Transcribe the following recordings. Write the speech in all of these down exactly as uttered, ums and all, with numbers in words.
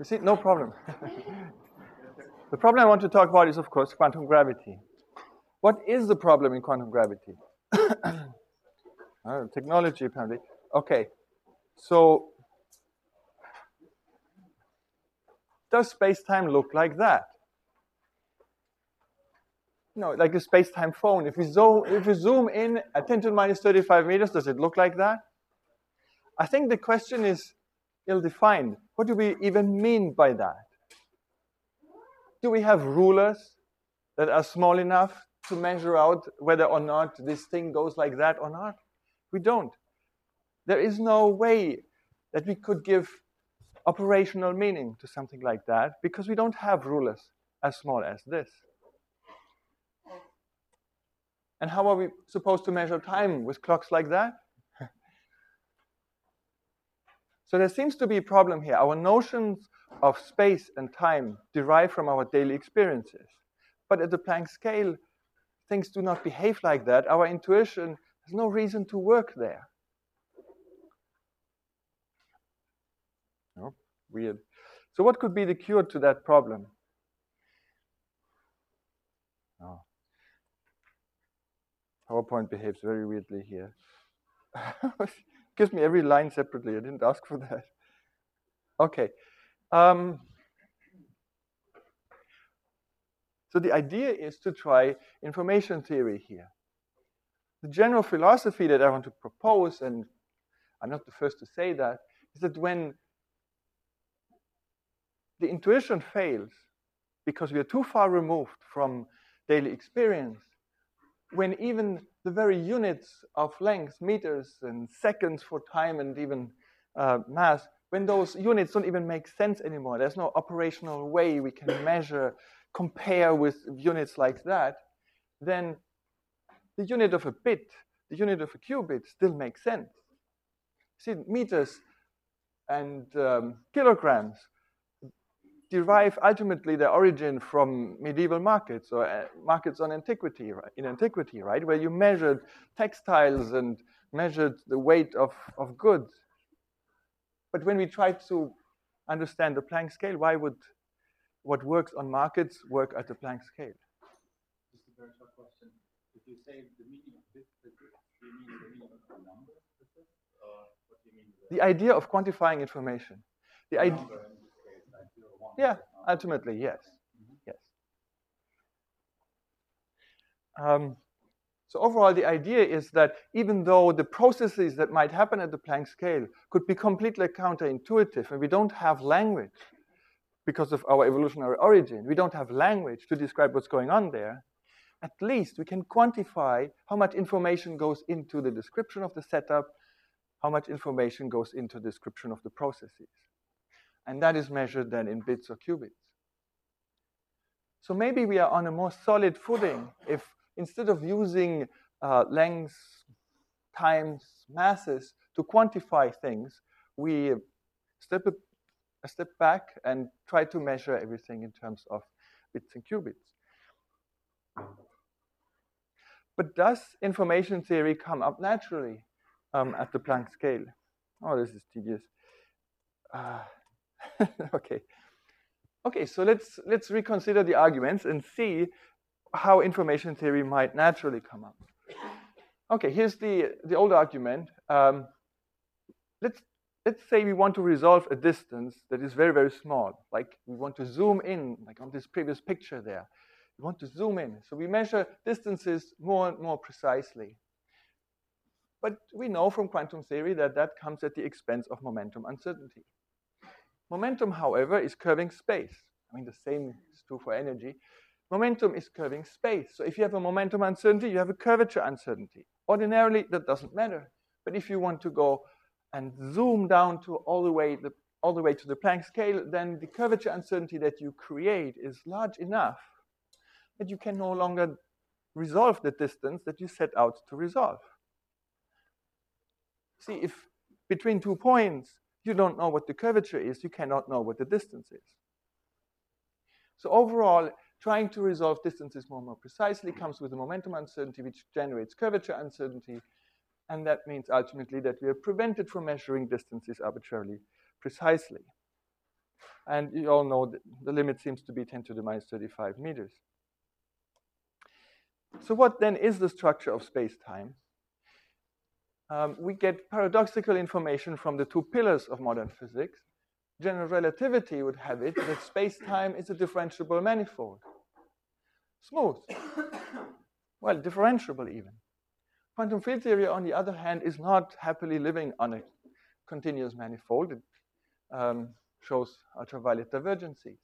You see, no problem. The problem I want to talk about is, of course, quantum gravity. What is the problem in quantum gravity? uh, technology, apparently. Okay, so does space-time look like that? No, like a space-time phone. If we zoom, if we zoom in at ten to the minus thirty-five meters, does it look like that? I think the question is ill-defined. What do we even mean by that? Do we have rulers that are small enough to measure out whether or not this thing goes like that or not? We don't. There is no way that we could give operational meaning to something like that because we don't have rulers as small as this. And how are we supposed to measure time with clocks like that? So there seems to be a problem here. Our notions of space and time derive from our daily experiences. But at the Planck scale, things do not behave like that. Our intuition has no reason to work there. Oh, weird. So what could be the cure to that problem? Oh. PowerPoint behaves very weirdly here. Gives me every line separately. I didn't ask for that. Okay. Um, so the idea is to try information theory here. The general philosophy that I want to propose, and I'm not the first to say that, is that when the intuition fails because we are too far removed from daily experience, when even the very units of length, meters and seconds for time and even uh, mass, when those units don't even make sense anymore, there's no operational way we can measure, compare with units like that, then the unit of a bit, the unit of a qubit still makes sense. See, meters and um, kilograms derive ultimately their origin from medieval markets or uh, markets on antiquity, right? In antiquity, right, where you measured textiles and measured the weight of, of goods. But when we try to understand the Planck scale, why would what works on markets work at the Planck scale? Just a very short question. If you say the meaning of this, do you mean the meaning of the number? Or what do you mean? The idea of quantifying information. The idea. Yeah, ultimately, yes. Mm-hmm. Yes. Um, so overall, the idea is that even though the processes that might happen at the Planck scale could be completely counterintuitive, and we don't have language because of our evolutionary origin, we don't have language to describe what's going on there, at least we can quantify how much information goes into the description of the setup, how much information goes into the description of the processes. And that is measured then in bits or qubits. So maybe we are on a more solid footing if instead of using uh, lengths, times, masses to quantify things, we step a, a step back and try to measure everything in terms of bits and qubits. But does information theory come up naturally um, at the Planck scale? Oh, this is tedious. Uh, okay. Okay, so let's let's reconsider the arguments and see how information theory might naturally come up. Okay, here's the, the old argument. Um, let's let's say we want to resolve a distance that is very, very small. Like we want to zoom in, like on this previous picture there. We want to zoom in. So we measure distances more and more precisely. But we know from quantum theory that that comes at the expense of momentum uncertainty. Momentum, however, is curving space. I mean, the same is true for energy. Momentum is curving space. So if you have a momentum uncertainty, you have a curvature uncertainty. Ordinarily, that doesn't matter. But if you want to go and zoom down to all the way, the, all the way to the Planck scale, then the curvature uncertainty that you create is large enough that you can no longer resolve the distance that you set out to resolve. See, if between two points, you don't know what the curvature is, you cannot know what the distance is. So overall, trying to resolve distances more and more precisely comes with a momentum uncertainty, which generates curvature uncertainty. And that means ultimately that we are prevented from measuring distances arbitrarily precisely. And you all know that the limit seems to be ten to the minus thirty-five meters. So what then is the structure of space-time? Um, we get paradoxical information from the two pillars of modern physics. General relativity would have it that space-time is a differentiable manifold. Smooth. Well, differentiable even. Quantum field theory, on the other hand, is not happily living on a continuous manifold. It um, shows ultraviolet divergencies.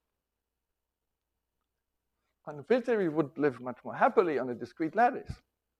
Quantum field theory would live much more happily on a discrete lattice.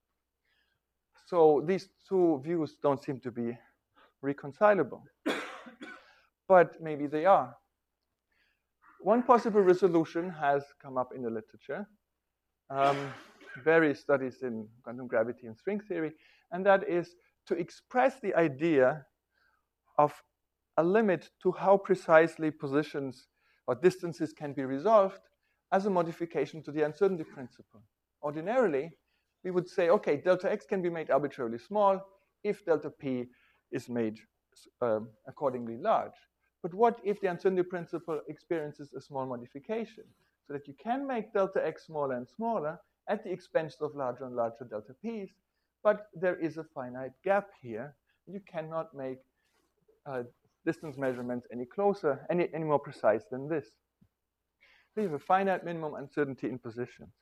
So these two views don't seem to be reconcilable. But maybe they are. One possible resolution has come up in the literature. Um, various studies in quantum gravity and string theory, and that is to express the idea of a limit to how precisely positions or distances can be resolved as a modification to the uncertainty principle. Ordinarily, we would say, okay, delta x can be made arbitrarily small if delta p is made um, accordingly large. But what if the uncertainty principle experiences a small modification? So that you can make delta x smaller and smaller at the expense of larger and larger delta p's, but there is a finite gap here. You cannot make uh, distance measurements any closer, any, any more precise than this. We have a finite minimum uncertainty in positions.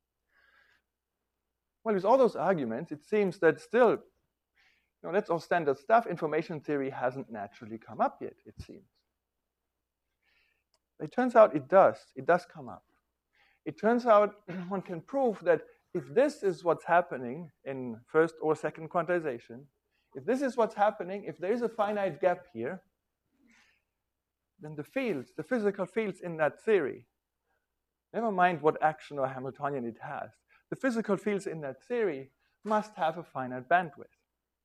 Well, with all those arguments, it seems that still, you know, that's all standard stuff. Information theory hasn't naturally come up yet, it seems. It turns out it does. It does come up. It turns out one can prove that if this is what's happening in first or second quantization, if this is what's happening, if there is a finite gap here, then the fields, the physical fields in that theory, never mind what action or Hamiltonian it has, the physical fields in that theory must have a finite bandwidth.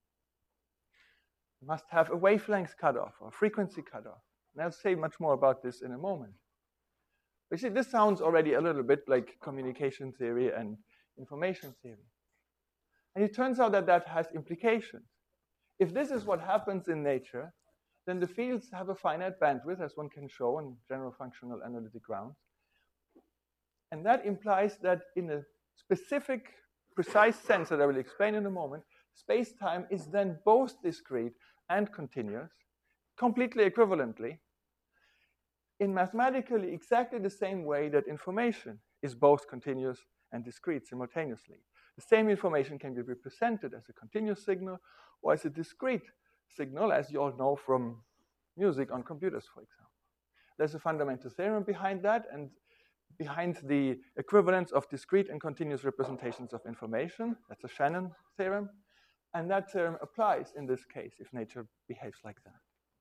Must have a wavelength cutoff or frequency cutoff. And I'll say much more about this in a moment. But you see, this sounds already a little bit like communication theory and information theory. And it turns out that that has implications. If this is what happens in nature, then the fields have a finite bandwidth, as one can show on general functional analytic grounds. And that implies that in a specific, precise sense that I will explain in a moment, space-time is then both discrete and continuous, completely equivalently, in mathematically exactly the same way that information is both continuous and discrete simultaneously. The same information can be represented as a continuous signal or as a discrete signal, as you all know from music on computers, for example. There's a fundamental theorem behind that, and behind the equivalence of discrete and continuous representations of information. That's a Shannon theorem. And that theorem applies in this case if nature behaves like that.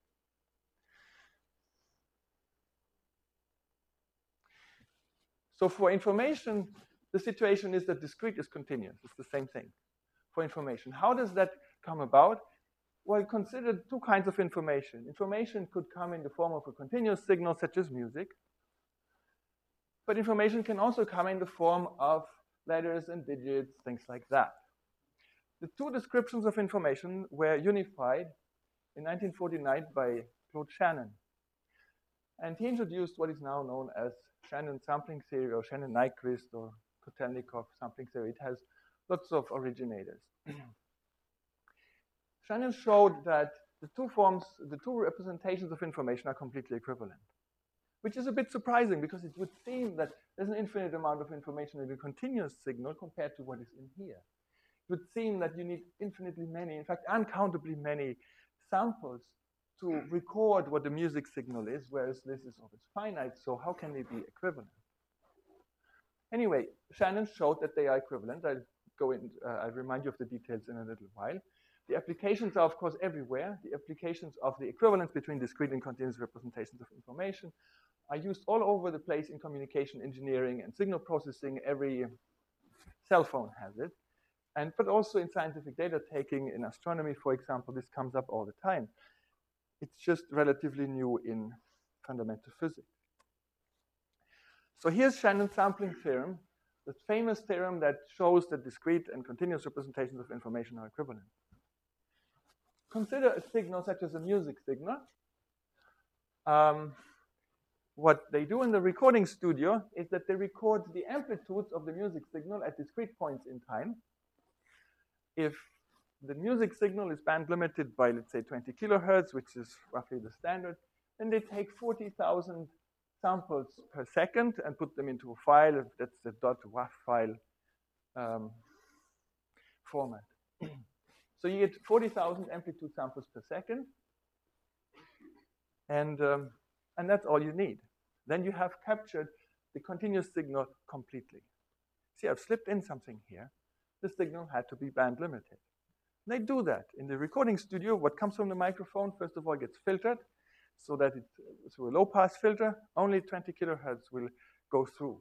So for information, the situation is that discrete is continuous. It's the same thing for information. How does that come about? Well, consider two kinds of information. Information could come in the form of a continuous signal, such as music. But information can also come in the form of letters and digits, things like that. The two descriptions of information were unified in nineteen forty-nine by Claude Shannon. And he introduced what is now known as Shannon sampling theory, or Shannon-Nyquist, or Kotelnikov sampling theory. It has lots of originators. Shannon showed that the two forms, the two representations of information are completely equivalent, which is a bit surprising because it would seem that there's an infinite amount of information in a continuous signal compared to what is in here. It would seem that you need infinitely many, in fact, uncountably many samples to record what the music signal is, whereas this is always finite, so how can they be equivalent? Anyway, Shannon showed that they are equivalent. I'll go in, uh, I'll remind you of the details in a little while. The applications are, of course, everywhere. The applications of the equivalence between discrete and continuous representations of information are used all over the place in communication engineering and signal processing. Every cell phone has it. And, but also in scientific data taking, in astronomy, for example, this comes up all the time. It's just relatively new in fundamental physics. So here's Shannon's sampling theorem, the famous theorem that shows that discrete and continuous representations of information are equivalent. Consider a signal such as a music signal. Um, what they do in the recording studio is that they record the amplitudes of the music signal at discrete points in time. If the music signal is band limited by, let's say, twenty kilohertz, which is roughly the standard, then they take forty thousand samples per second and put them into a file. That's the .wav file um, format. So you get forty thousand amplitude samples per second, and, um, and that's all you need. Then you have captured the continuous signal completely. See, I've slipped in something here. The signal had to be band limited. They do that. In the recording studio, what comes from the microphone, first of all, gets filtered so that it's through a low-pass filter. Only twenty kilohertz will go through.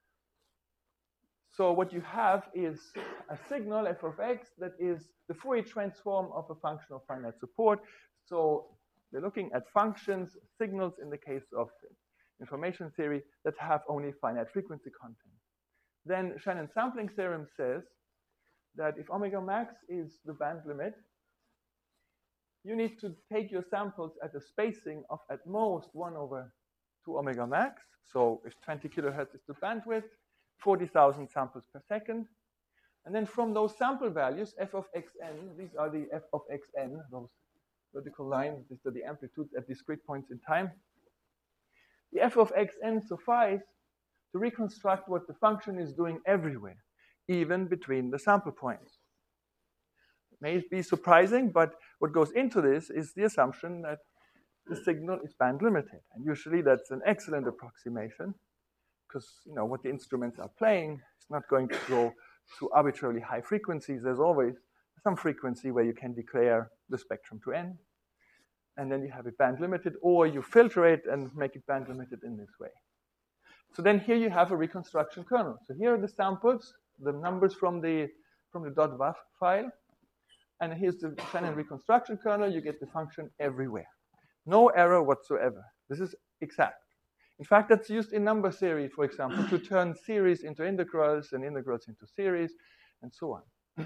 So what you have is a signal, f of x, that is the Fourier transform of a function of finite support. So they're looking at functions, signals in the case of information theory that have only finite frequency content. Then Shannon sampling theorem says that if omega max is the band limit, you need to take your samples at a spacing of at most one over two omega max. So if twenty kilohertz is the bandwidth, forty thousand samples per second. And then from those sample values, f of xn, these are the f of xn, those vertical lines, these are the amplitudes at discrete points in time. The f of xn suffice to reconstruct what the function is doing everywhere, even between the sample points. It may be surprising, but what goes into this is the assumption that the signal is band limited. And usually that's an excellent approximation, because you know what the instruments are playing is not going to go to arbitrarily high frequencies. There's always some frequency where you can declare the spectrum to n, and then you have it band limited, or you filter it and make it band limited in this way. So then here you have a reconstruction kernel. So here are the samples, the numbers from the from the .wav file, and here's the Shannon reconstruction kernel. You get the function everywhere, no error whatsoever. This is exact. In fact, that's used in number theory, for example, to turn series into integrals and integrals into series, and so on.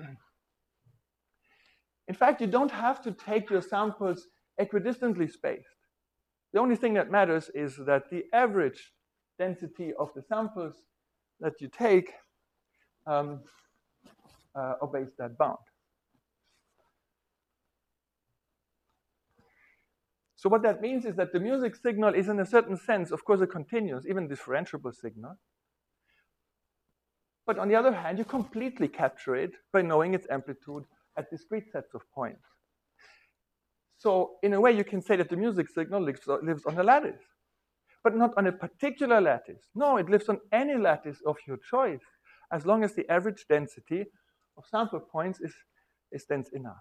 In fact, you don't have to take your samples equidistantly spaced. The only thing that matters is that the average density of the samples that you take um, uh, obeys that bound. So what that means is that the music signal is in a certain sense, of course, a continuous, even differentiable signal. But on the other hand, you completely capture it by knowing its amplitude at discrete sets of points. So in a way, you can say that the music signal lives, lives on a lattice, but not on a particular lattice. No, it lives on any lattice of your choice, as long as the average density of sample points is, is dense enough.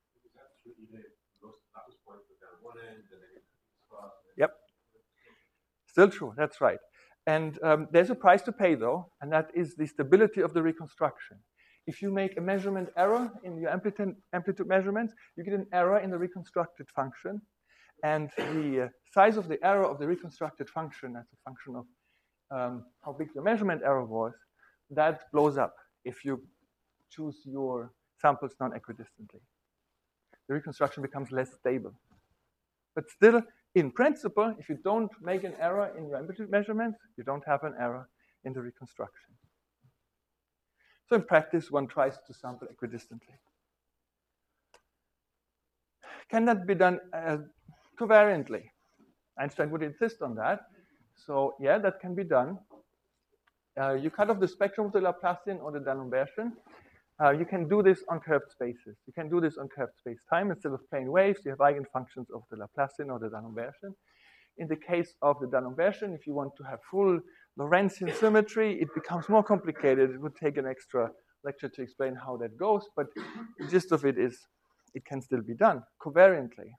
Yep, still true, that's right. And um, there's a price to pay, though, and that is the stability of the reconstruction. If you make a measurement error in your amplitude, amplitude measurements, you get an error in the reconstructed function. And the uh, size of the error of the reconstructed function as a function of um, how big your measurement error was, that blows up if you choose your samples non-equidistantly. The reconstruction becomes less stable. But still, in principle, if you don't make an error in your amplitude measurements, you don't have an error in the reconstruction. So in practice, one tries to sample equidistantly. Can that be done uh, covariantly? Einstein would insist on that. So yeah, that can be done. Uh, you cut off the spectrum of the Laplacian or the D'Alembert. Uh, you can do this on curved spaces. You can do this on curved space-time. Instead of plane waves, you have eigenfunctions of the Laplacian or the D'Alembert. In the case of the D'Alembert, if you want to have full Lorentzian symmetry, it becomes more complicated. It would take an extra lecture to explain how that goes, but the gist of it is it can still be done covariantly.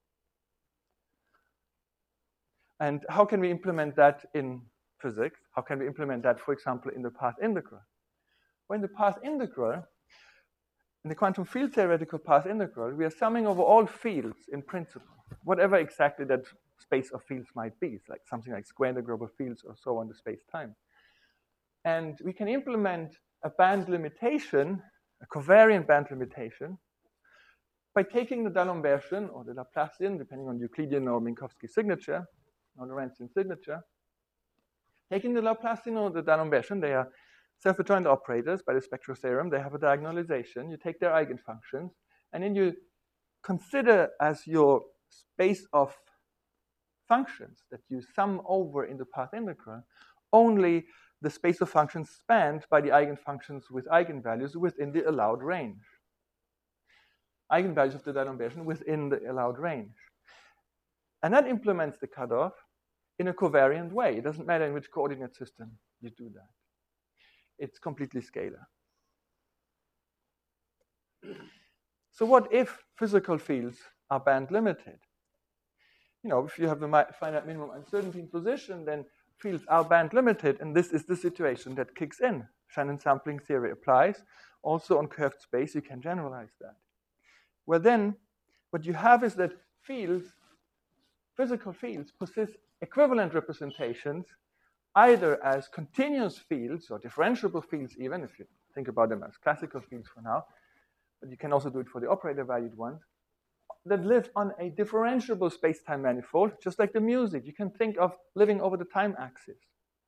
And how can we implement that in physics? How can we implement that, for example, in the path integral? Well, in the path integral, in the quantum field theoretical path integral, we are summing over all fields in principle, whatever exactly that space of fields might be. It's like something like square integrable fields or so on the space-time. And we can implement a band limitation, a covariant band limitation, by taking the D'Alembertian or the Laplacian, depending on Euclidean or Minkowski signature, or Lorentzian signature, Taking the Laplacian or the D'Alembert, they are self-adjoint operators by the spectral theorem. They have a diagonalization. You take their eigenfunctions, and then you consider as your space of functions that you sum over in the path integral only the space of functions spanned by the eigenfunctions with eigenvalues within the allowed range. Eigenvalues of the D'Alembert within the allowed range. And that implements the cutoff in a covariant way. It doesn't matter in which coordinate system you do that. It's completely scalar. So what if physical fields are band limited? You know, if you have the finite minimum uncertainty in position, then fields are band limited, and this is the situation that kicks in. Shannon sampling theory applies. Also on curved space, you can generalize that. Well then, what you have is that fields, physical fields, possess equivalent representations either as continuous fields or differentiable fields even, if you think about them as classical fields for now, but you can also do it for the operator-valued ones, that live on a differentiable space-time manifold, just like the music. You can think of living over the time axis.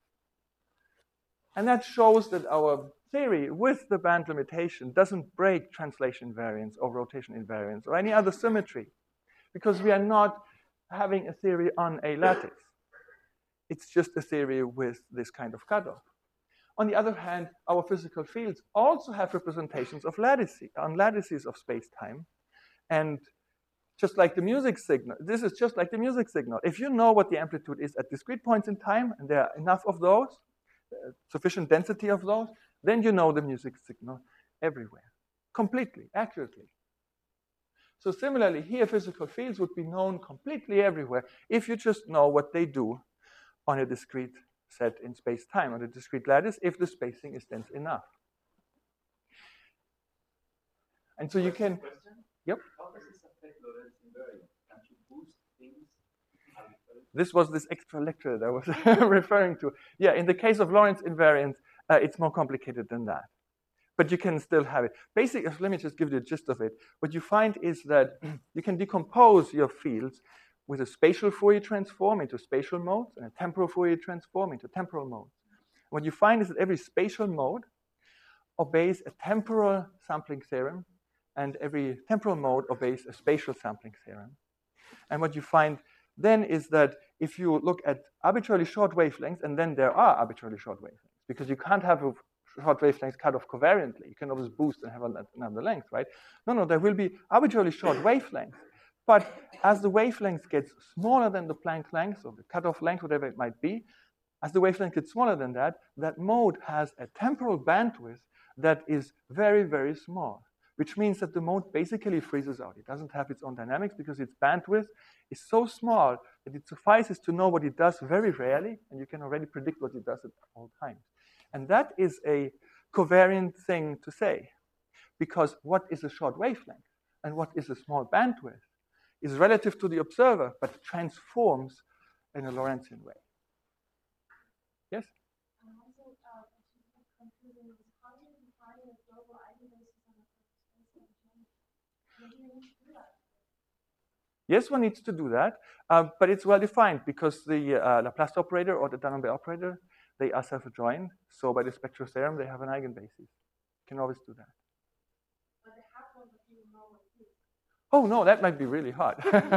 And that shows that our theory with the band limitation doesn't break translation invariance or rotation invariance or any other symmetry, because we are not having a theory on a lattice. It's just a theory with this kind of cutoff. On the other hand, our physical fields also have representations of lattices, on lattices of space-time. And just like the music signal, this is just like the music signal. If you know what the amplitude is at discrete points in time, and there are enough of those, uh, sufficient density of those, then you know the music signal everywhere, completely, accurately. So similarly, here physical fields would be known completely everywhere if you just know what they do on a discrete set in space-time, on a discrete lattice, if the spacing is dense enough. And so you can, question? Yep. How does this affect Lorentz invariance? Can't you boost things? This was this extra lecture that I was referring to. Yeah, in the case of Lorentz invariance, uh, it's more complicated than that. But you can still have it. Basically, let me just give you the gist of it. What you find is that you can decompose your fields with a spatial Fourier transform into spatial modes and a temporal Fourier transform into temporal modes. What you find is that every spatial mode obeys a temporal sampling theorem, and every temporal mode obeys a spatial sampling theorem. And what you find then is that if you look at arbitrarily short wavelengths, and then there are arbitrarily short wavelengths, because you can't have a short wavelengths cut off covariantly. You can always boost and have another length, right? No, no, there will be arbitrarily short wavelengths. But as the wavelength gets smaller than the Planck length, or the cutoff length, whatever it might be, as the wavelength gets smaller than that, that mode has a temporal bandwidth that is very, very small, which means that the mode basically freezes out. It doesn't have its own dynamics because its bandwidth is so small that it suffices to know what it does very rarely, and you can already predict what it does at all times. And that is a covariant thing to say, because what is a short wavelength and what is a small bandwidth is relative to the observer, but transforms in a Lorentzian way. Yes? Yes, one needs to do that, uh, but it's well defined because the uh, Laplace operator or the D'Alembert operator, they are self-adjoint. So by the spectral theorem, they have an eigenbasis. You can always do that. But the half one that you know what it is. Oh no, that might be really hard.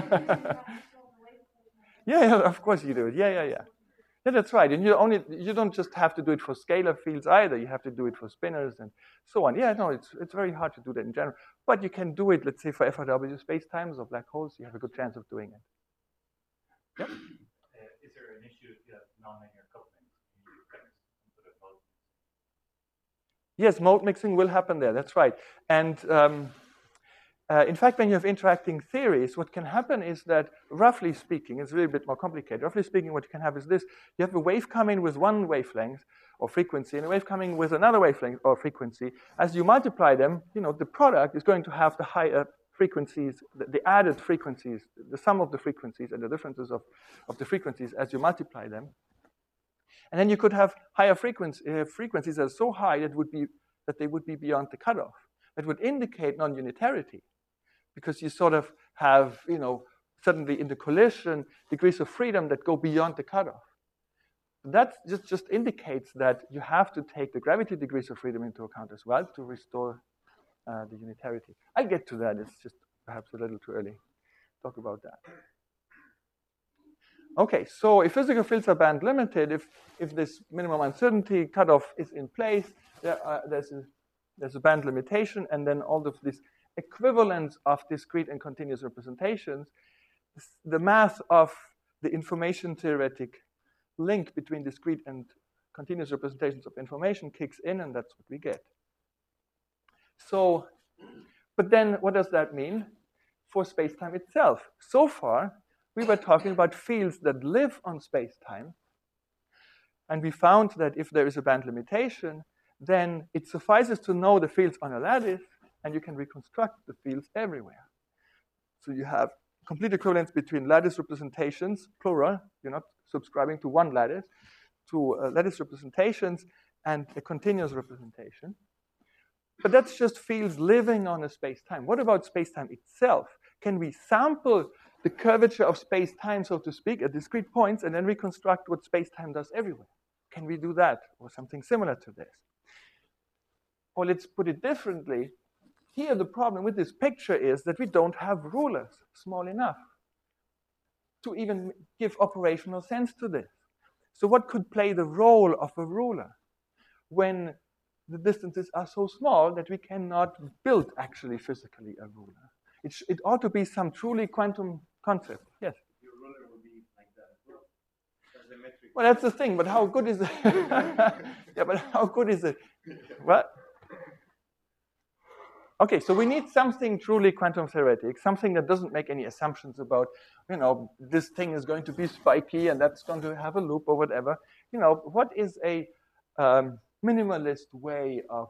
yeah, yeah, of course you do. Yeah, yeah, yeah. Yeah, that's right. And you only you don't just have to do it for scalar fields either. You have to do it for spinors and so on. Yeah, no, it's it's very hard to do that in general. But you can do it, let's say, for F R W spacetimes or black holes. You have a good chance of doing it. Yep. Uh, is there an issue if you have nonlinear couplings? Yes, mode mixing will happen there. That's right. And um, uh, in fact, when you have interacting theories, what can happen is that, roughly speaking, it's really a bit more complicated. Roughly speaking, what you can have is this. You have a wave come in with one wavelength or frequency, and a wave coming with another wavelength or frequency. As you multiply them, you know, the product is going to have the higher frequencies, the, the added frequencies, the sum of the frequencies and the differences of, of the frequencies as you multiply them. And then you could have higher frequency, uh, frequencies that are so high that would be that they would be beyond the cutoff. That would indicate non-unitarity, because you sort of have, you know, suddenly in the collision degrees of freedom that go beyond the cutoff. That just, just indicates that you have to take the gravity degrees of freedom into account as well to restore uh, the unitarity. I'll get to that. It's just perhaps a little too early to talk about that. Okay, so if physical fields are band limited, if, if this minimum uncertainty cutoff is in place, there are, there's, a, there's a band limitation, and then all of this equivalence of discrete and continuous representations, the math of the information theoretic link between discrete and continuous representations of information kicks in, and that's what we get. So, but then what does that mean for space-time itself? So far, we were talking about fields that live on space-time, and we found that if there is a band limitation, then it suffices to know the fields on a lattice, and you can reconstruct the fields everywhere. So you have complete equivalence between lattice representations, plural, you're not subscribing to one lattice, to uh, lattice representations and a continuous representation. But that's just fields living on a space-time. What about space-time itself? Can we sample the curvature of space-time, so to speak, at discrete points, and then reconstruct what space-time does everywhere? Can we do that, or something similar to this? Or let's put it differently. Here, the problem with this picture is that we don't have rulers small enough to even give operational sense to this. So what could play the role of a ruler when the distances are so small that we cannot build actually physically a ruler? It, it ought to be some truly quantum concept. Yes? Your ruler will be like that as well. As a metric. Well, that's the thing, but how good is it? Yeah, but how good is it? What? Okay, so we need something truly quantum theoretic, something that doesn't make any assumptions about, you know, this thing is going to be spiky and that's going to have a loop or whatever. You know, what is a um, minimalist way of,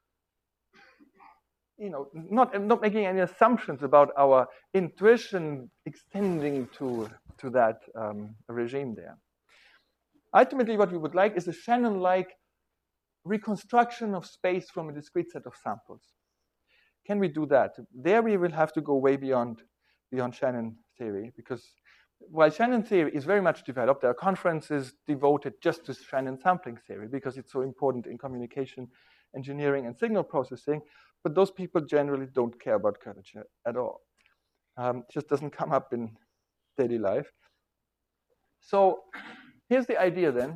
you know, not, not making any assumptions about our intuition extending to, to that um, regime there. Ultimately, what we would like is a Shannon-like reconstruction of space from a discrete set of samples. Can we do that? There we will have to go way beyond, beyond Shannon theory, because while Shannon theory is very much developed, there are conferences devoted just to Shannon sampling theory because it's so important in communication engineering and signal processing, but those people generally don't care about curvature at all. Um, it just doesn't come up in daily life. So here's the idea then.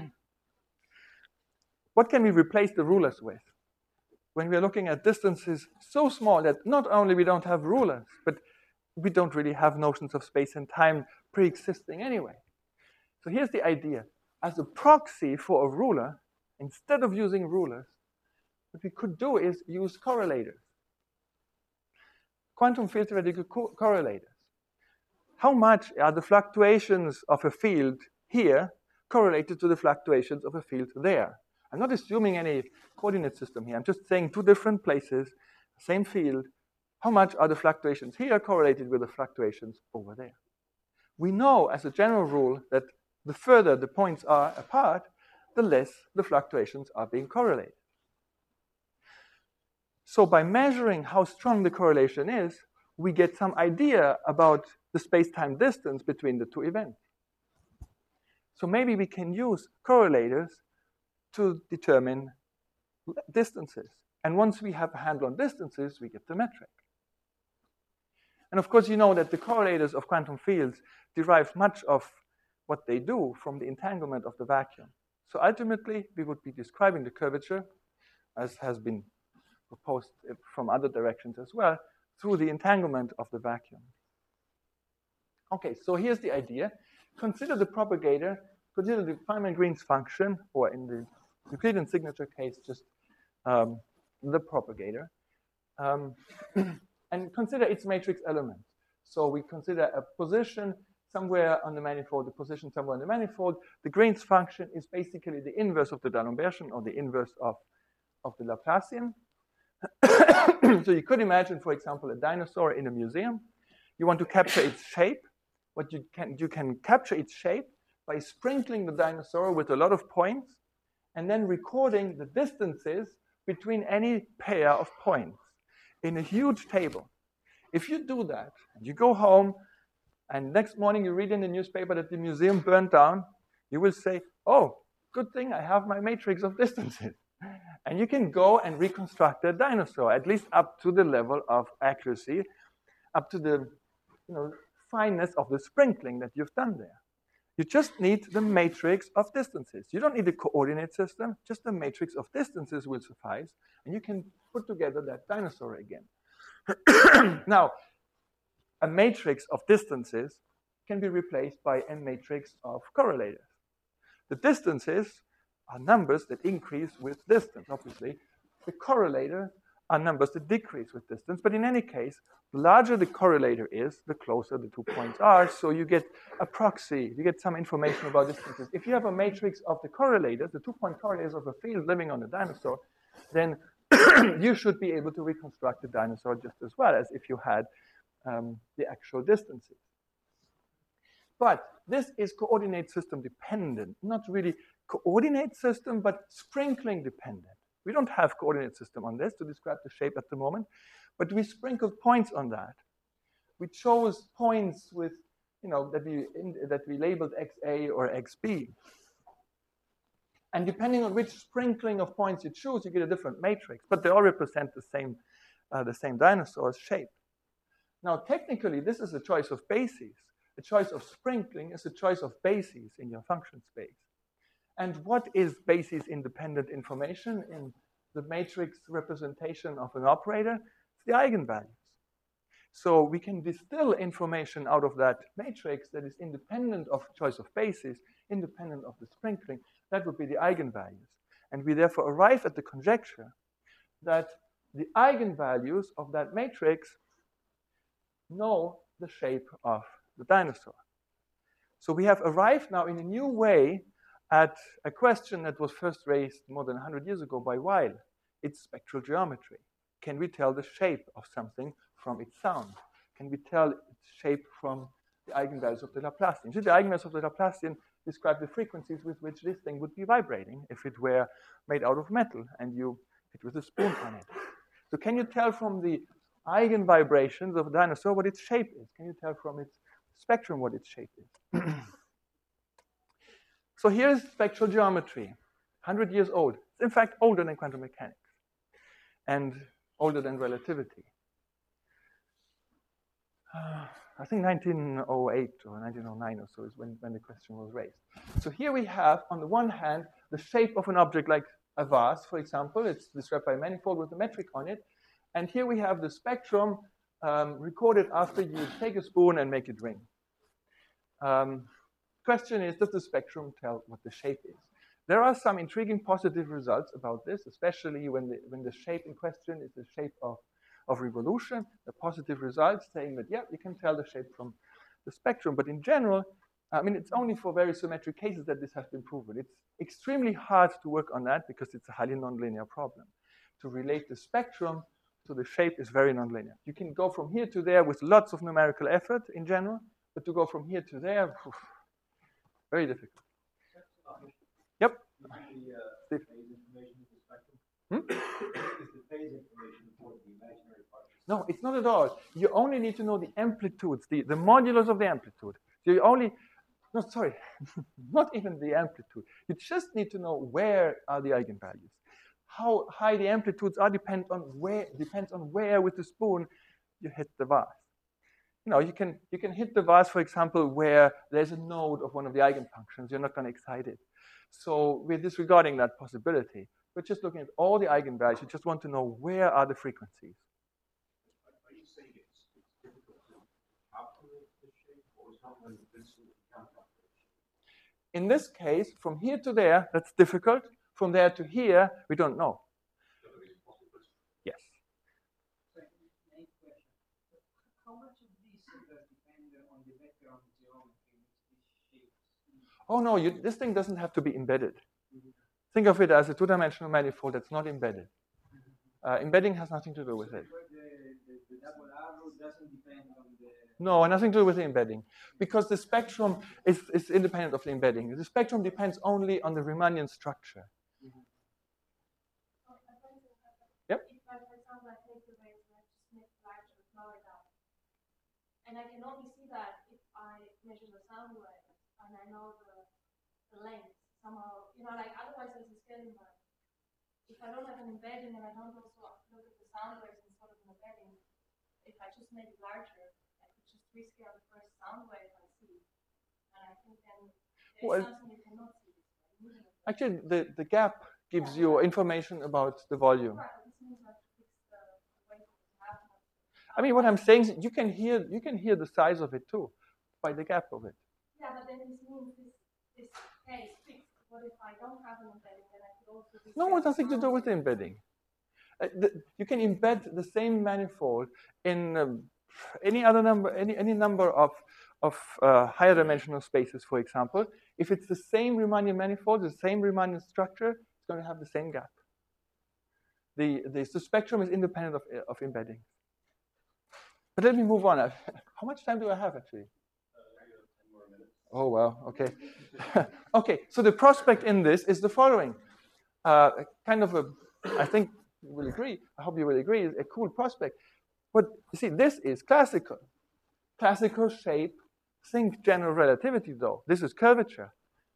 What can we replace the rulers with? When we're looking at distances so small that not only we don't have rulers, but we don't really have notions of space and time pre-existing anyway. So here's the idea. As a proxy for a ruler, instead of using rulers, what we could do is use correlators. Quantum field theoretical co correlators. How much are the fluctuations of a field here correlated to the fluctuations of a field there? I'm not assuming any coordinate system here. I'm just saying two different places, same field. How much are the fluctuations here correlated with the fluctuations over there? We know as a general rule that the further the points are apart, the less the fluctuations are being correlated. So by measuring how strong the correlation is, we get some idea about the space-time distance between the two events. So maybe we can use correlators to determine distances. And once we have a handle on distances, we get the metric. And of course, you know that the correlators of quantum fields derive much of what they do from the entanglement of the vacuum. So ultimately, we would be describing the curvature, as has been proposed from other directions as well, through the entanglement of the vacuum. Okay, so here's the idea. Consider the propagator, consider the Feynman-Green's function, or in the Euclidean signature case, just um, the propagator. Um, and consider its matrix elements. So we consider a position somewhere on the manifold, the position somewhere on the manifold. The Green's function is basically the inverse of the D'Alembertian, or the inverse of, of the Laplacian. So you could imagine, for example, a dinosaur in a museum. You want to capture its shape. What you can, you can capture its shape by sprinkling the dinosaur with a lot of points and then recording the distances between any pair of points in a huge table. If you do that, and you go home, and next morning you read in the newspaper that the museum burned down, You will say, oh, good thing I have my matrix of distances. And you can go and reconstruct a dinosaur, at least up to the level of accuracy, up to the you know, fineness of the sprinkling that you've done there. You just need the matrix of distances. You don't need a coordinate system, just the matrix of distances will suffice, and you can put together that dinosaur again. Now, a matrix of distances can be replaced by a matrix of correlators. The distances are numbers that increase with distance, obviously. The correlator are numbers that decrease with distance, but in any case, the larger the correlator is, the closer the two points are, so you get a proxy, you get some information about distances. If you have a matrix of the correlators, the two-point correlators of a field living on a dinosaur, then you should be able to reconstruct the dinosaur just as well as if you had um, the actual distances. But this is coordinate system dependent, not really coordinate system, but sprinkling dependent. We don't have coordinate system on this to describe the shape at the moment, but we sprinkled points on that. We chose points with, you know, that we, in, that we labeled X A or X B. And depending on which sprinkling of points you choose, you get a different matrix, but they all represent the same, uh, the same dinosaur's shape. Now, technically, this is a choice of bases. A choice of sprinkling is a choice of bases in your function space. And what is basis-independent information in the matrix representation of an operator? It's the eigenvalues. So we can distill information out of that matrix that is independent of choice of basis, independent of the sprinkling. That would be the eigenvalues. And we therefore arrive at the conjecture that the eigenvalues of that matrix know the shape of the dinosaur. So we have arrived now in a new way at a question that was first raised more than one hundred years ago by Weil. It's spectral geometry. Can we tell the shape of something from its sound? Can we tell its shape from the eigenvalues of the Laplacian? See, the eigenvalues of the Laplacian describe the frequencies with which this thing would be vibrating if it were made out of metal and you hit with a spoon on it. So can you tell from the eigenvibrations of a dinosaur what its shape is? Can you tell from its spectrum what its shape is? So here's spectral geometry, one hundred years old. It's in fact older than quantum mechanics and older than relativity. Uh, I think nineteen oh eight or nineteen oh nine or so is when, when the question was raised. So here we have, on the one hand, the shape of an object like a vase, for example. It's described by a manifold with a metric on it. And here we have the spectrum um, recorded after you take a spoon and make it ring. Um, question is, does the spectrum tell what the shape is? There are some intriguing positive results about this, especially when the, when the shape in question is the shape of, of revolution. The positive results saying that, yeah, you can tell the shape from the spectrum. But in general, I mean, it's only for very symmetric cases that this has been proven. It's extremely hard to work on that because it's a highly nonlinear problem. To relate the spectrum to the shape is very nonlinear. You can go from here to there with lots of numerical effort in general, but to go from here to there, oof, very difficult. Yep. The, uh, phase information of the spectrum? Hmm? Is the phase information important, the imaginary part? No, it's not at all. You only need to know the amplitudes, the, the modulus of the amplitude. So you only, no, sorry, not even the amplitude. You just need to know where are the eigenvalues. How high the amplitudes are depend on where, depends on where with the spoon you hit the vase. You know, you can, you can hit the vase, for example, where there's a node of one of the eigenfunctions. You're not going to excite it. So we're disregarding that possibility. We're just looking at all the eigenvalues. You just want to know where are the frequencies. Are you saying it's, it's difficult to calculate the shape, or is not when the calculate? In this case, from here to there, that's difficult. From there to here, we don't know. Yes. How much of this does depend on the background geometry which shapes? Oh no, you, this thing doesn't have to be embedded. Mm-hmm. Think of it as a two-dimensional manifold that's not embedded. Mm-hmm. uh, embedding has nothing to do with it. The, the, the double arrow doesn't depend on the... No, nothing to do with the embedding. Because the spectrum is, is independent of the embedding. The spectrum depends only on the Riemannian structure. Mm-hmm. Yep. If I, for example, I take the waves and I just make larger, smaller down. And I can only see that if I measure the sound waves and I know the the length somehow, you know, like otherwise there's a scaling line. If I don't have an embedding and I don't also look at the sound waves in sort of an embedding, if I just make it larger, I could just rescale the first sound wave I see. And I think then there's Well, something you cannot see. Actually, the, the gap gives you information about the volume. Right, this means I have to fix the way it happens. I mean, what I'm saying is you can hear you can hear the size of it too, by the gap of it. Yeah, but then this means this this case fixed. What if I don't have an embedding? Then I could also do No, it has nothing to do with the embedding. Uh, the, you can embed the same manifold in um, any other number, any any number of of uh, higher dimensional spaces, for example. If it's the same Riemannian manifold, the same Riemannian structure, it's going to have the same gap. The the, the spectrum is independent of of embedding. But let me move on. How much time do I have actually? Oh, well, okay. Okay, so the prospect in this is the following. Uh, kind of a, I think you will agree, I hope you will agree, is a cool prospect. But you see, this is classical. Classical shape, think general relativity though. This is curvature.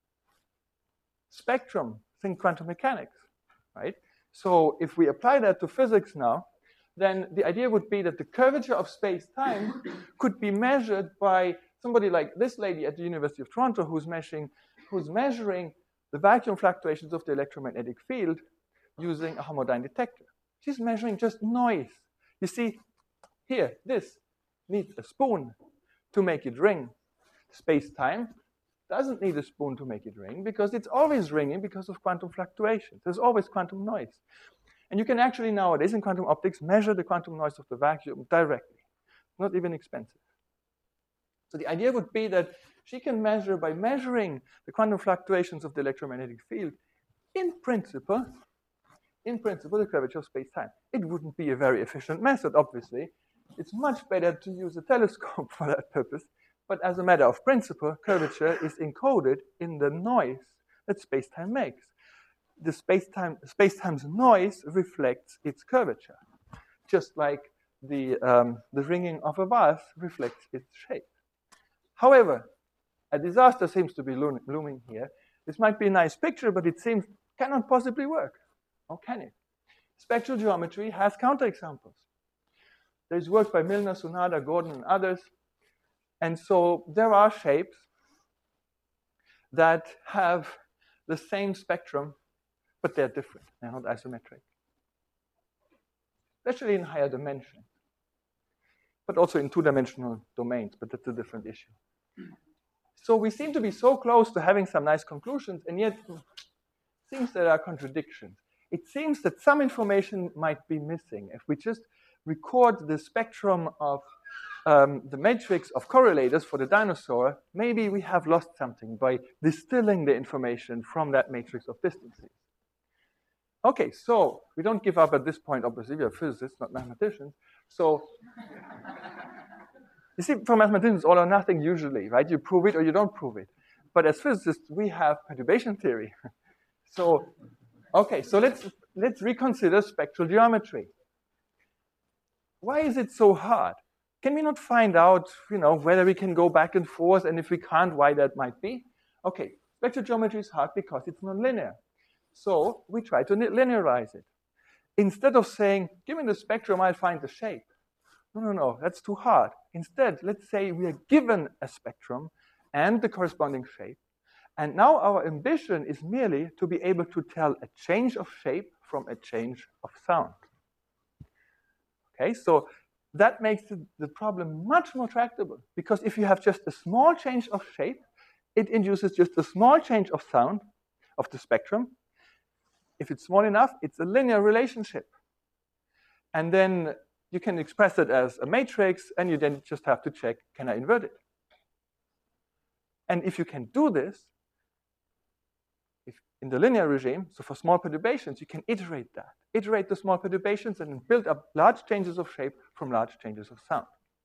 Spectrum, think quantum mechanics, right? So if we apply that to physics now, then the idea would be that the curvature of space-time could be measured by somebody like this lady at the University of Toronto who's measuring, who's measuring the vacuum fluctuations of the electromagnetic field using a homodyne detector. She's measuring just noise. You see, here, this needs a spoon to make it ring. Space-time doesn't need a spoon to make it ring because it's always ringing because of quantum fluctuations. There's always quantum noise. And you can actually nowadays in quantum optics measure the quantum noise of the vacuum directly. Not even expensive. So the idea would be that she can measure, by measuring the quantum fluctuations of the electromagnetic field, in principle, in principle, the curvature of space-time. It wouldn't be a very efficient method, obviously. It's much better to use a telescope for that purpose. But as a matter of principle, curvature is encoded in the noise that space-time makes. The space-time, space-time's noise reflects its curvature, just like the, um, the ringing of a vase reflects its shape. However, a disaster seems to be loom looming here. This might be a nice picture, but it seems cannot possibly work. Or can it? Spectral geometry has counterexamples. There's work by Milner, Sunada, Gordon, and others. And so there are shapes that have the same spectrum, but they're different. They're not isometric. Especially in higher dimensions, but also in two-dimensional domains, but that's a different issue. So we seem to be so close to having some nice conclusions, and yet it seems there are contradictions. It seems that some information might be missing. If we just record the spectrum of um, the matrix of correlators for the dinosaur, maybe we have lost something by distilling the information from that matrix of distances. Okay, so we don't give up at this point, obviously. We are physicists, not mathematicians. So you see, for mathematicians, it's all or nothing usually, right? You prove it or you don't prove it. But as physicists, we have perturbation theory. So, okay, so let's, let's reconsider spectral geometry. Why is it so hard? Can we not find out, you know, whether we can go back and forth, and if we can't, why that might be? Okay, spectral geometry is hard because it's nonlinear. So we try to linearize it. Instead of saying, give me the spectrum, I'll find the shape. No, no, no, that's too hard. Instead, let's say we are given a spectrum and the corresponding shape. And now our ambition is merely to be able to tell a change of shape from a change of sound. Okay, so that makes the problem much more tractable, because if you have just a small change of shape, it induces just a small change of sound of the spectrum. If it's small enough, it's a linear relationship. And then you can express it as a matrix, and you then just have to check, can I invert it? And if you can do this, if in the linear regime, so for small perturbations, you can iterate that. Iterate the small perturbations and build up large changes of shape from large changes of sound.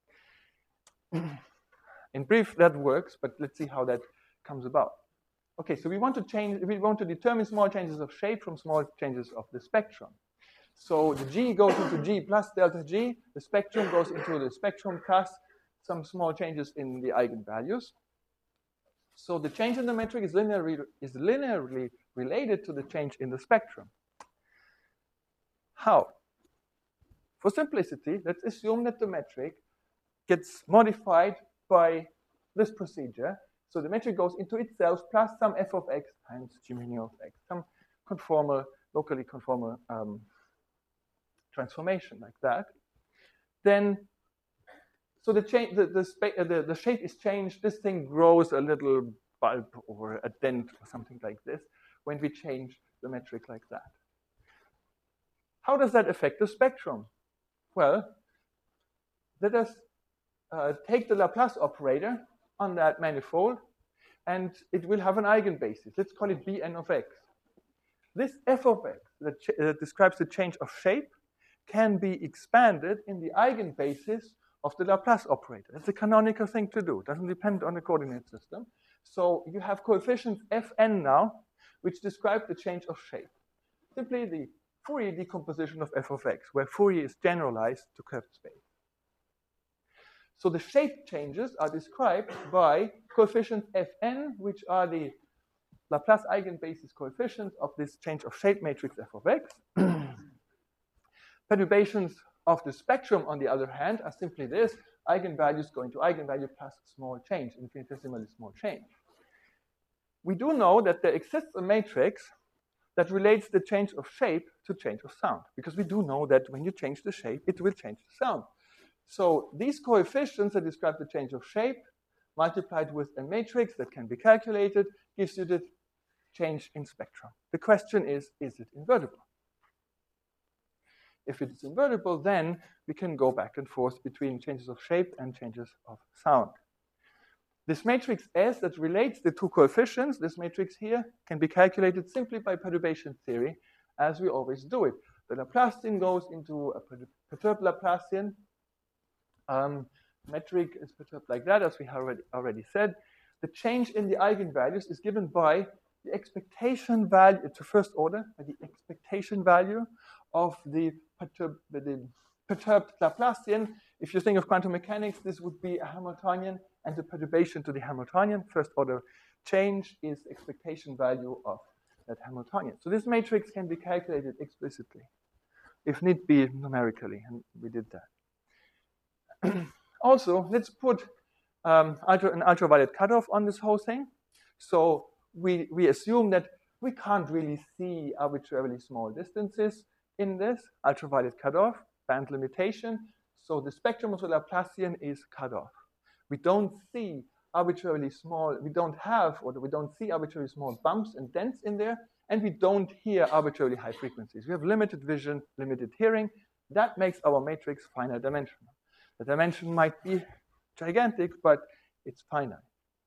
In brief, that works, but let's see how that comes about. Okay, so we want to change, we want to determine small changes of shape from small changes of the spectrum. So the G goes into G plus delta G, the spectrum goes into the spectrum plus some small changes in the eigenvalues. So the change in the metric is linearly, is linearly related to the change in the spectrum. How? For simplicity, let's assume that the metric gets modified by this procedure. So the metric goes into itself plus some f of x times g mu of x, some conformal, locally conformal um, transformation like that. Then, so the, change, the, the, the, the shape is changed. This thing grows a little bulb or a dent or something like this when we change the metric like that. How does that affect the spectrum? Well, let us uh, take the Laplace operator on that manifold, and it will have an eigenbasis. Let's call it Bn of x. This f of x that uh, describes the change of shape can be expanded in the eigenbasis of the Laplace operator. It's a canonical thing to do. It doesn't depend on the coordinate system. So you have coefficients Fn now, which describe the change of shape. Simply the Fourier decomposition of f of x, where Fourier is generalized to curved space. So the shape changes are described by coefficients Fn, which are the Laplace eigenbasis coefficients of this change of shape matrix f of x. Perturbations of the spectrum, on the other hand, are simply this: eigenvalues going to eigenvalue plus small change, infinitesimally small change. We do know that there exists a matrix that relates the change of shape to change of sound, because we do know that when you change the shape, it will change the sound. So these coefficients that describe the change of shape multiplied with a matrix that can be calculated gives you the change in spectrum. The question is, is it invertible? If it's invertible, then we can go back and forth between changes of shape and changes of sound. This matrix S that relates the two coefficients, this matrix here, can be calculated simply by perturbation theory, as we always do it. The Laplacian goes into a perturbed Laplacian. Um, metric is perturbed like that, as we have already, already said. The change in the eigenvalues is given by the expectation value, to first order, by the expectation value of the perturbed, the perturbed Laplacian. If you think of quantum mechanics, this would be a Hamiltonian, and the perturbation to the Hamiltonian, first order change, is expectation value of that Hamiltonian. So this matrix can be calculated explicitly, if need be numerically, and we did that. Also, let's put um, ultra, an ultraviolet cutoff on this whole thing. So we, we assume that we can't really see arbitrarily small distances in this ultraviolet cutoff, band limitation. So the spectrum of the Laplacian is cut off. We don't see arbitrarily small, we don't have, or we don't see arbitrarily small bumps and dents in there, and we don't hear arbitrarily high frequencies. We have limited vision, limited hearing. That makes our matrix finite dimensional. The dimension might be gigantic, but it's finite.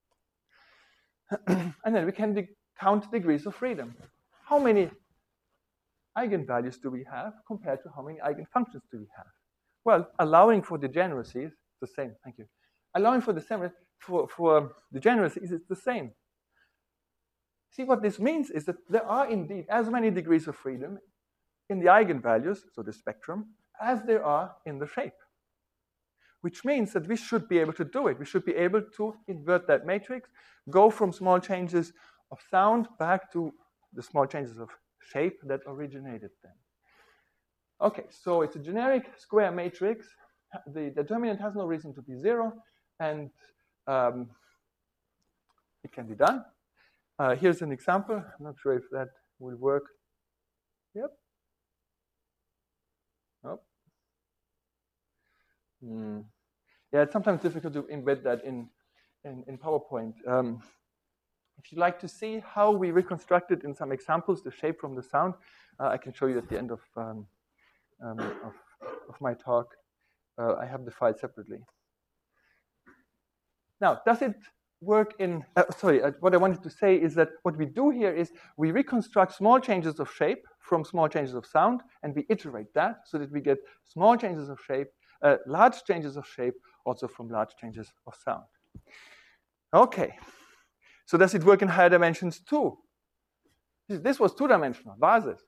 And then we can de count degrees of freedom. How many eigenvalues do we have compared to how many eigenfunctions do we have? Well, allowing for degeneracies, the same, thank you. Allowing for the same, for, for degeneracies, it's the same. See, what this means is that there are indeed as many degrees of freedom in the eigenvalues, so the spectrum, as there are in the shape. Which means that we should be able to do it. We should be able to invert that matrix, go from small changes of sound back to the small changes of shape that originated then. Okay, so it's a generic square matrix. The determinant has no reason to be zero, and um, it can be done. Uh, here's an example. I'm not sure if that will work. Yep. Nope. Hmm. Yeah, it's sometimes difficult to embed that in, in, in PowerPoint. Um, if you'd like to see how we reconstructed in some examples the shape from the sound, uh, I can show you at the end of, um, um, of, of my talk. Uh, I have the file separately. Now, does it work in, uh, sorry, uh, what I wanted to say is that what we do here is we reconstruct small changes of shape from small changes of sound, and we iterate that so that we get small changes of shape, uh, large changes of shape, also from large changes of sound. Okay, so does it work in higher dimensions too? This, this was two-dimensional, vases.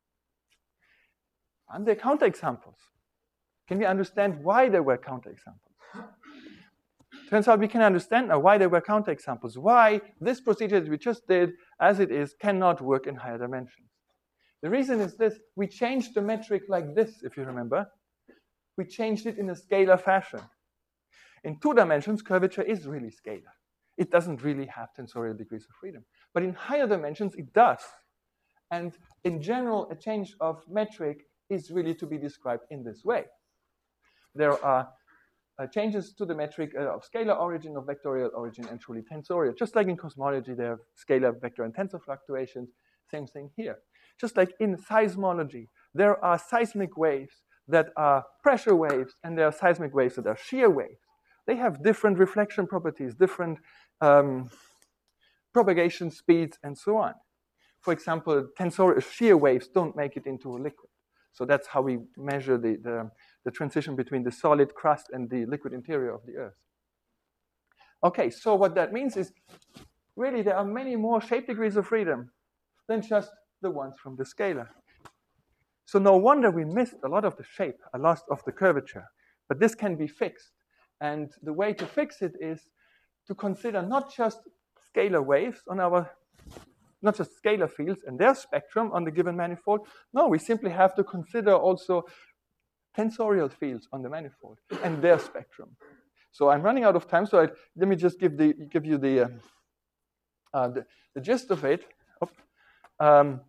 And there are counterexamples. Can we understand why there were counterexamples? Turns out we can understand now why there were counterexamples, why this procedure that we just did, as it is, cannot work in higher dimensions. The reason is this: we changed the metric like this, if you remember. We changed it in a scalar fashion. In two dimensions, curvature is really scalar. It doesn't really have tensorial degrees of freedom. But in higher dimensions, it does. And in general, a change of metric is really to be described in this way. There are uh, changes to the metric uh, of scalar origin, of vectorial origin, and truly tensorial. Just like in cosmology, there are scalar, vector, and tensor fluctuations. Same thing here. Just like in seismology, there are seismic waves that are pressure waves, and there are seismic waves that are shear waves. They have different reflection properties, different um, propagation speeds, and so on. For example, tensorial shear waves don't make it into a liquid. So that's how we measure the, the, the transition between the solid crust and the liquid interior of the Earth. Okay, so what that means is, really, there are many more shape degrees of freedom than just the ones from the scalar. So no wonder we missed a lot of the shape, a lot of the curvature. But this can be fixed. And the way to fix it is to consider not just scalar waves on our, not just scalar fields and their spectrum on the given manifold. No, we simply have to consider also tensorial fields on the manifold and their spectrum. So I'm running out of time, so I, let me just give, the, give you the, uh, uh, the, the gist of it. Um,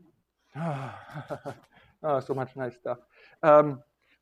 oh, so much nice stuff. Um,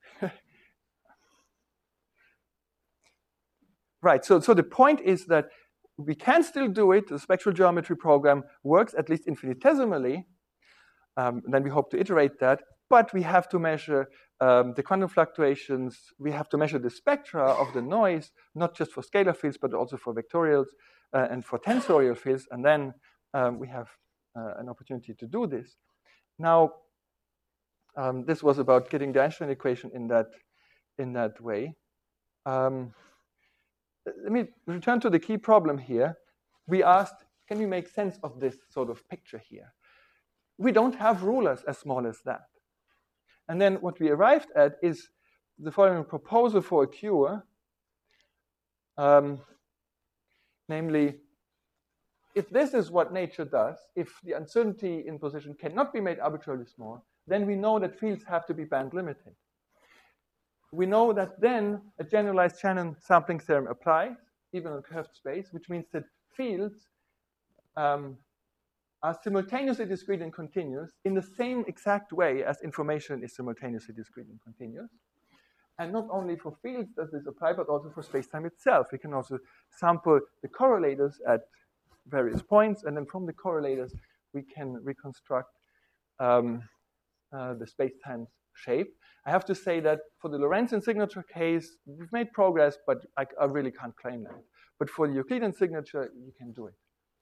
Right, so, so the point is that we can still do it. The spectral geometry program works at least infinitesimally. Um, then we hope to iterate that. But we have to measure um, the quantum fluctuations. We have to measure the spectra of the noise, not just for scalar fields, but also for vectorials uh, and for tensorial fields. And then um, we have uh, an opportunity to do this. Now, um, this was about getting the Einstein equation in that, in that way. Um, Let me return to the key problem here. We asked, can we make sense of this sort of picture here? We don't have rulers as small as that. And then what we arrived at is the following proposal for a cure. Um, namely, if this is what nature does, if the uncertainty in position cannot be made arbitrarily small, then we know that fields have to be band limited. We know that then a generalized Shannon sampling theorem applies, even on curved space, which means that fields um, are simultaneously discrete and continuous in the same exact way as information is simultaneously discrete and continuous. And not only for fields does this apply, but also for space-time itself. We can also sample the correlators at various points, and then from the correlators, we can reconstruct um, uh, the space-time shape. I have to say that for the Lorentzian signature case, we've made progress, but I, I really can't claim that. But for the Euclidean signature, you can do it.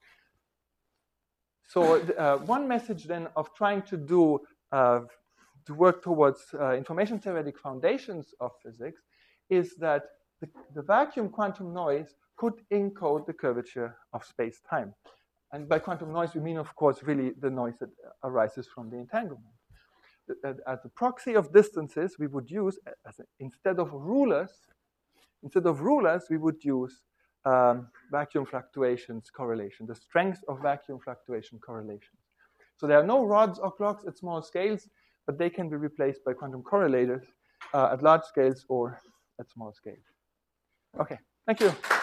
So uh, one message then of trying to do, uh, to work towards uh, information theoretic foundations of physics is that the, the vacuum quantum noise could encode the curvature of space-time. And by quantum noise, we mean, of course, really the noise that arises from the entanglement. As a proxy of distances, we would use, as a, instead of rulers, instead of rulers, we would use um, vacuum fluctuations correlation, the strength of vacuum fluctuation correlations. So there are no rods or clocks at small scales, but they can be replaced by quantum correlators uh, at large scales or at small scales. Okay, thank you.